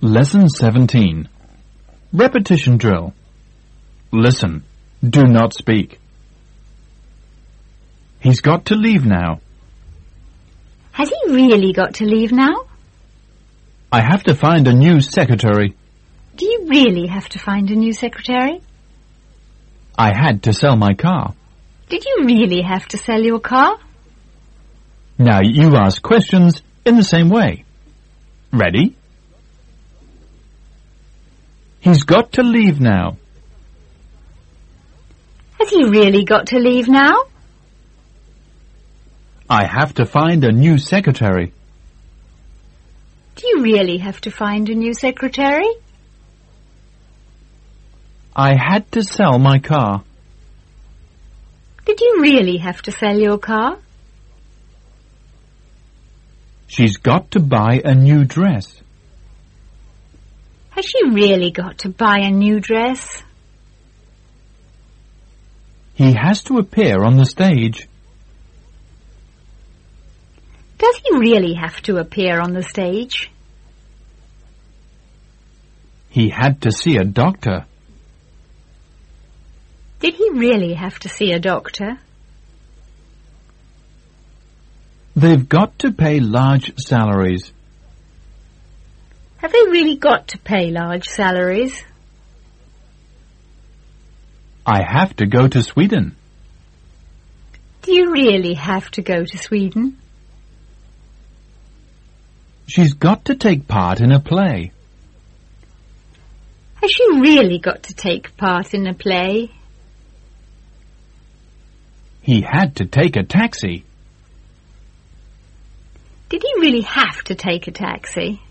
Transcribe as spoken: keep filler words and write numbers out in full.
Lesson seventeen. Repetition drill. Listen. Do not speak. He's got to leave now. Has he really got to leave now? I have to find a new secretary. Do you really have to find a new secretary? I had to sell my car. Did you really have to sell your car? Now you ask questions in the same way. Ready? He's got to leave now. Has he really got to leave now? I have to find a new secretary. Do you really have to find a new secretary? I had to sell my car. Did you really have to sell your car? She's got to buy a new dress. Has she really got to buy a new dress? He has to appear on the stage. Does he really have to appear on the stage? He had to see a doctor. Did he really have to see a doctor? They've got to pay large salaries. Have they really got to pay large salaries? I have to go to Sweden. Do you really have to go to Sweden? She's got to take part in a play. Has she really got to take part in a play? He had to take a taxi. Did he really have to take a taxi?